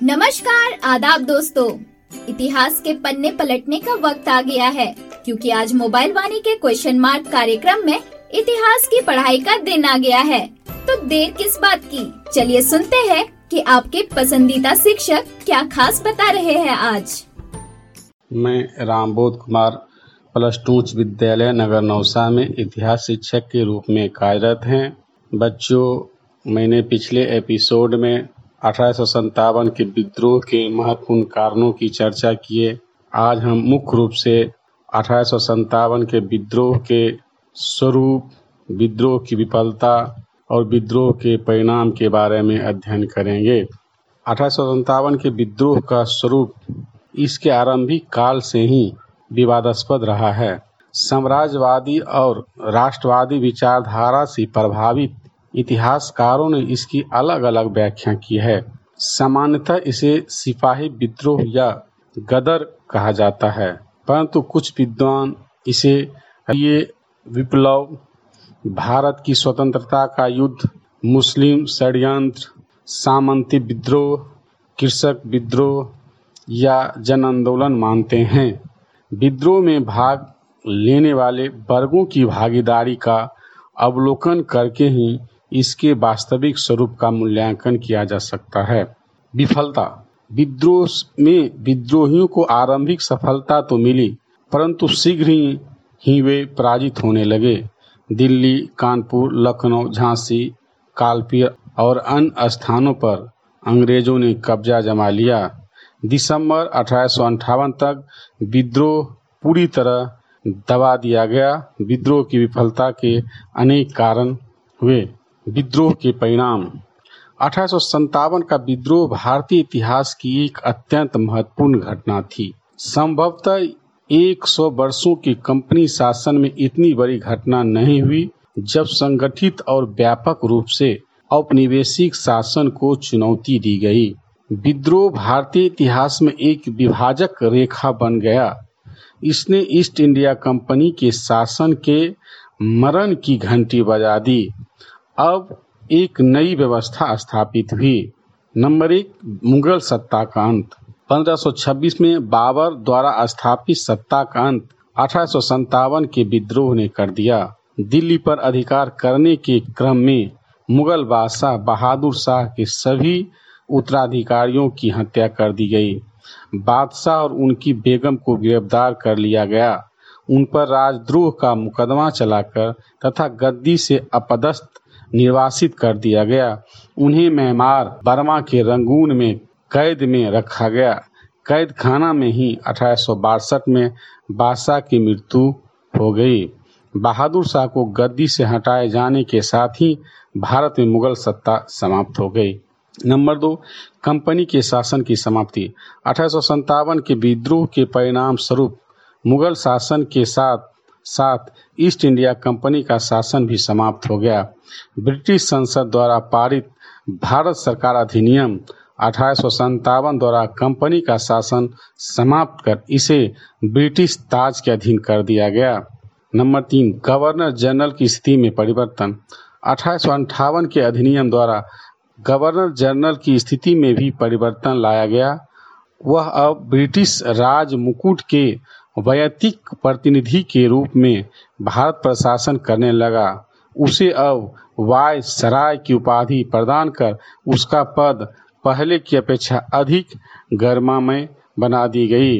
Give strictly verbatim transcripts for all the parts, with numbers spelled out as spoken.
नमस्कार, आदाब दोस्तों। इतिहास के पन्ने पलटने का वक्त आ गया है, क्योंकि आज मोबाइल वाणी के क्वेश्चन मार्क कार्यक्रम में इतिहास की पढ़ाई का दिन आ गया है। तो देर किस बात की, चलिए सुनते हैं कि आपके पसंदीदा शिक्षक क्या खास बता रहे हैं आज। मैं रामबोध कुमार प्लस टू उच्च विद्यालय नगर नौसा में इतिहास शिक्षक के रूप में कार्यरत हैं। बच्चों, मैंने पिछले एपिसोड में अठारह सौ संतावन के विद्रोह के महत्वपूर्ण कारणों की चर्चा किए। आज हम मुख्य रूप से अठारह सौ संतावन के विद्रोह के स्वरूप, विद्रोह की विफलता और विद्रोह के परिणाम के बारे में अध्ययन करेंगे। अठारह सौ संतावन के विद्रोह का स्वरूप इसके आरंभिक काल से ही विवादास्पद रहा है। साम्राज्यवादी और राष्ट्रवादी विचारधारा से प्रभावित इतिहासकारों ने इसकी अलग अलग व्याख्या की है। सामान्यतः इसे सिपाही विद्रोह या गदर कहा जाता है, परंतु कुछ विद्वान इसे ये विप्लव, भारत की स्वतंत्रता का युद्ध, मुस्लिम षड्यंत्र, सामंती विद्रोह, कृषक विद्रोह या जन आंदोलन मानते हैं। विद्रोह में भाग लेने वाले वर्गों की भागीदारी का अवलोकन करके ही इसके वास्तविक स्वरूप का मूल्यांकन किया जा सकता है। विफलता। विद्रोह में विद्रोहियों को आरंभिक सफलता तो मिली, परंतु शीघ्र ही, ही वे पराजित होने लगे। दिल्ली, कानपुर, लखनऊ, झांसी, कालपी और अन्य स्थानों पर अंग्रेजों ने कब्जा जमा लिया। दिसंबर अठारह सौ अंठावन तक विद्रोह पूरी तरह दबा दिया गया। विद्रोह की विफलता के अनेक कारण हुए। विद्रोह के परिणाम। अठारह सौ संतावन का विद्रोह भारतीय इतिहास की एक अत्यंत महत्वपूर्ण घटना थी। संभवतः एक सौ वर्षों के कंपनी शासन में इतनी बड़ी घटना नहीं हुई, जब संगठित और व्यापक रूप से औपनिवेशिक शासन को चुनौती दी गई। विद्रोह भारतीय इतिहास में एक विभाजक रेखा बन गया। इसने ईस्ट इंडिया कंपनी के शासन के मरण की घंटी बजा दी। अब एक नई व्यवस्था स्थापित हुई। नंबर एक, मुगल सत्ता का अंत। पंद्रह सौ छब्बीस में बाबर द्वारा स्थापित सत्ता का अंत अठारह सौ संतावन के विद्रोह ने कर दिया। दिल्ली पर अधिकार करने के क्रम में मुगल बादशाह बहादुर शाह के सभी उत्तराधिकारियों की हत्या कर दी गई। बादशाह और उनकी बेगम को गिरफ्तार कर लिया गया। उन पर राजद्रोह का मुकदमा चलाकर तथा गद्दी से अपदस्थ निर्वासित कर दिया गया। उन्हें म्यांमार बर्मा के रंगून में कैद में रखा गया। कैद खाना में ही अठारह सौ बासठ में बादशाह की मृत्यु हो गई। बहादुर शाह को गद्दी से हटाए जाने के साथ ही भारत में मुगल सत्ता समाप्त हो गई। नंबर दो, कंपनी के शासन की समाप्ति। अठारह सौ संतावन के विद्रोह के परिणाम स्वरूप मुगल शासन के साथ साथ ईस्ट इंडिया कंपनी का शासन भी समाप्त हो गया। ब्रिटिश संसद द्वारा पारित भारत सरकार अधिनियम अठारह सौ संतावन द्वारा कंपनी का शासन समाप्त कर इसे ब्रिटिश ताज के अधीन कर दिया गया। नंबर तीन, गवर्नर जनरल की स्थिति में परिवर्तन। अठारह सौ अंठावन के अधिनियम द्वारा गवर्नर जनरल की स्थिति में भी परिवर्तन लाया गया। वह अब ब्रिटिश राज मुकुट के वैयक्तिक प्रतिनिधि के रूप में भारत पर शासन करने लगा। उसे अब वायसराय की उपाधि प्रदान कर उसका पद पहले की अपेक्षा अधिक गरिमामय बना दी गई।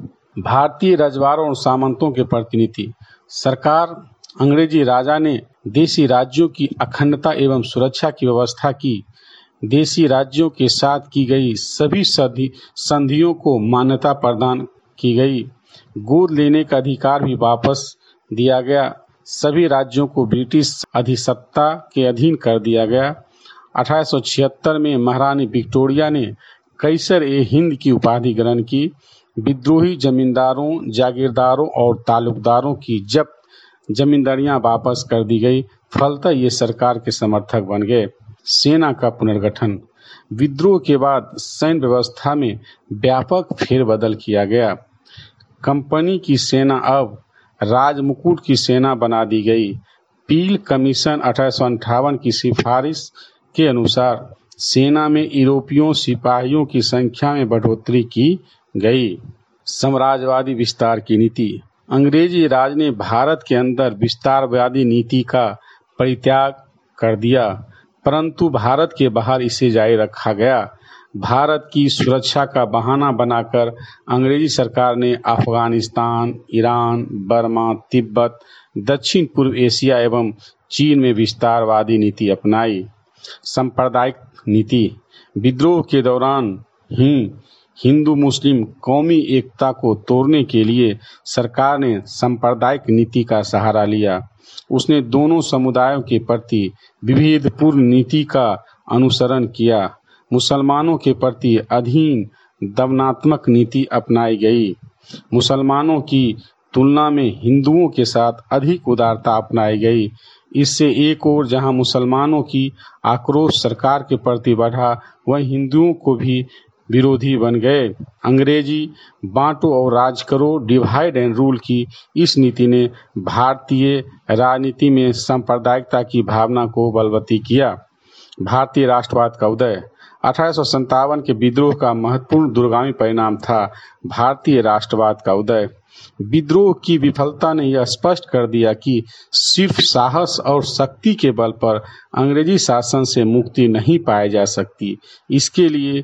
भारतीय रजवाड़ों और सामंतों के प्रतिनिधि। सरकार अंग्रेजी राजा ने देशी राज्यों की अखंडता एवं सुरक्षा की व्यवस्था की। देशी राज्यों के साथ की गई सभी संधियों को मान्यता प्रदान की गई। गोद लेने का अधिकार भी वापस दिया गया। सभी राज्यों को ब्रिटिश अधिसत्ता के अधीन कर दिया गया। अठारह सौ छिहत्तर में महारानी विक्टोरिया ने कैसर ए हिंद की उपाधि ग्रहण की। विद्रोही जमींदारों, जागीरदारों और तालुकदारों की जब्त जमींदारियां वापस कर दी गई। फलतः ये सरकार के समर्थक बन गए। सेना का पुनर्गठन। विद्रोह के बाद सैन्य व्यवस्था में व्यापक फेरबदल किया गया। कंपनी की सेना अब राजमुकुट की सेना बना दी गई। पील कमीशन अठारह सौ अंठावन की सिफारिश के अनुसार सेना में यूरोपियों सिपाहियों की संख्या में बढ़ोतरी की गई। साम्राज्यवादी विस्तार की नीति। अंग्रेजी राज ने भारत के अंदर विस्तारवादी नीति का परित्याग कर दिया, परंतु भारत के बाहर इसे जारी रखा गया। भारत की सुरक्षा का बहाना बनाकर अंग्रेजी सरकार ने अफगानिस्तान, ईरान, बर्मा, तिब्बत, दक्षिण पूर्व एशिया एवं चीन में विस्तारवादी नीति अपनाई। सांप्रदायिक नीति। विद्रोह के दौरान ही हिंदू मुस्लिम कौमी एकता को तोड़ने के लिए सरकार ने सांप्रदायिक नीति का सहारा लिया। उसने दोनों समुदायों के प्रति विभेदपूर्ण नीति का अनुसरण किया। मुसलमानों के प्रति अधीन दमनात्मक नीति अपनाई गई। मुसलमानों की तुलना में हिंदुओं के साथ अधिक उदारता अपनाई गई। इससे एक ओर जहां मुसलमानों की आक्रोश सरकार के प्रति बढ़ा, वहीं हिंदुओं को भी विरोधी बन गए। अंग्रेजी बांटो और राज करो, डिवाइड एंड रूल की इस नीति ने भारतीय राजनीति में सांप्रदायिकता की भावना को बलवती किया। भारतीय राष्ट्रवाद का उदय। अठारह सौ संतावन के विद्रोह का महत्वपूर्ण दूरगामी परिणाम था भारतीय राष्ट्रवाद का उदय। विद्रोह की विफलता ने यह स्पष्ट कर दिया कि सिर्फ साहस और शक्ति के बल पर अंग्रेजी शासन से मुक्ति नहीं पाई जा सकती। इसके लिए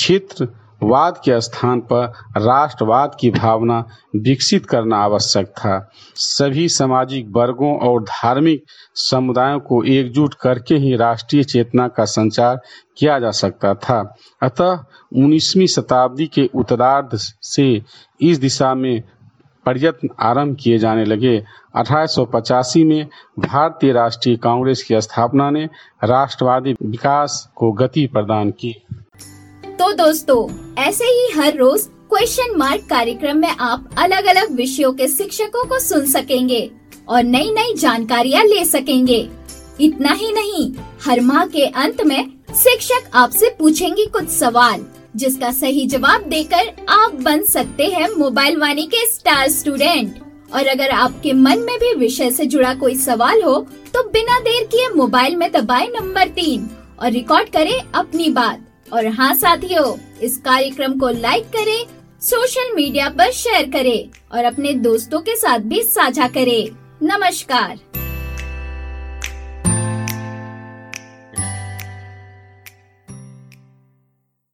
क्षेत्रवाद के स्थान पर राष्ट्रवाद की भावना विकसित करना आवश्यक था। सभी सामाजिक वर्गों और धार्मिक समुदायों को एकजुट करके ही राष्ट्रीय चेतना का संचार किया जा सकता था। अतः उन्नीसवीं शताब्दी के उत्तरार्ध से इस दिशा में प्रयत्न आरंभ किए जाने लगे। अठारह सौ पचासी में भारतीय राष्ट्रीय कांग्रेस की स्थापना ने राष्ट्रवादी विकास को गति प्रदान की। तो दोस्तों, ऐसे ही हर रोज क्वेश्चन मार्क कार्यक्रम में आप अलग अलग विषयों के शिक्षकों को सुन सकेंगे और नई नई जानकारियाँ ले सकेंगे। इतना ही नहीं, हर माह के अंत में शिक्षक आपसे पूछेंगे कुछ सवाल, जिसका सही जवाब देकर आप बन सकते हैं मोबाइल वाणी के स्टार स्टूडेंट। और अगर आपके मन में भी विषय से जुड़ा कोई सवाल हो तो बिना देर किए मोबाइल में दबाएं नंबर तीन और रिकॉर्ड करें अपनी बात। और हाँ साथियों, इस कार्यक्रम को लाइक करें, सोशल मीडिया पर शेयर करें और अपने दोस्तों के साथ भी साझा करें। नमस्कार।